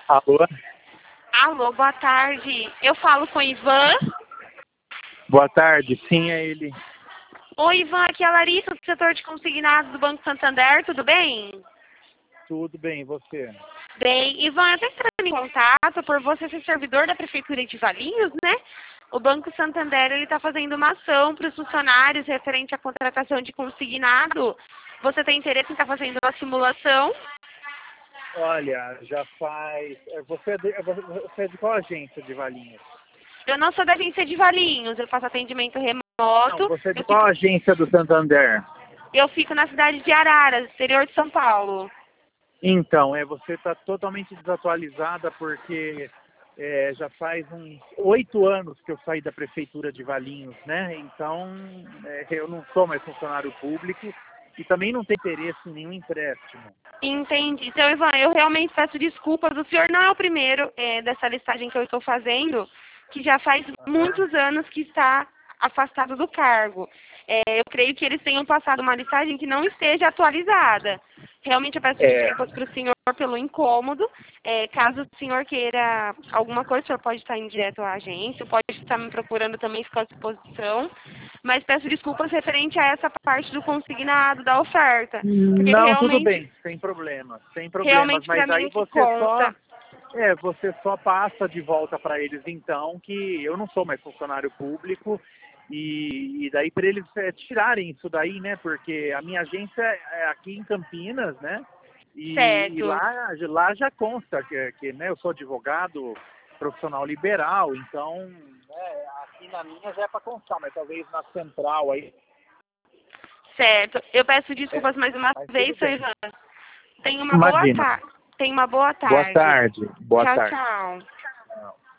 Alô? Alô, boa tarde. Eu falo com o Ivan. Boa tarde, sim, é ele. Oi, Ivan, aqui é a Larissa, do setor de consignados do Banco Santander, tudo bem? Tudo bem, e você? Bem, Ivan, eu estou entrando em contato por você ser servidor da Prefeitura de Valinhos, né? O Banco Santander está fazendo uma ação para os funcionários referente à contratação de consignado. Você tem interesse em estar fazendo uma simulação? Olha, já faz... Você é de qual agência de Valinhos? Eu não sou da agência de Valinhos, eu faço atendimento Não, remoto. você é de qual agência do Santander? Eu fico na cidade de Araras, exterior de São Paulo. Então, você está totalmente desatualizada porque já faz uns 8 anos que eu saí da Prefeitura de Valinhos, né? Então, eu não sou mais funcionário público e também não tenho interesse em nenhum empréstimo. Entendi. Então, Ivan, eu realmente peço desculpas. O senhor não é o primeiro dessa listagem que eu estou fazendo, que já faz Aham. muitos anos que está afastado do cargo. Eu creio que eles tenham passado uma listagem que não esteja atualizada. Realmente eu peço É, desculpas para o senhor pelo incômodo. Caso o senhor queira alguma coisa, o senhor pode estar em direto à agência, pode estar me procurando também, fico à disposição. Mas peço desculpas referente a essa parte do consignado, da oferta. Porque não, tudo bem, sem problemas, realmente para mas mim aí o que conta. você só passa de volta para eles então que eu não sou mais funcionário público e daí para eles tirarem isso daí, né? Porque a minha agência é aqui em Campinas, né? E Certo, lá já consta que né, eu sou advogado profissional liberal, então aqui na minha já é para constar, mas talvez na central aí. certo. Eu peço É, desculpas mais uma mas tudo vez, seu bem. Ivan. Tenha uma boa Imagina. tarde. Tenha uma boa Boa tarde. tarde. Boa Tchau, tarde. tchau. Não.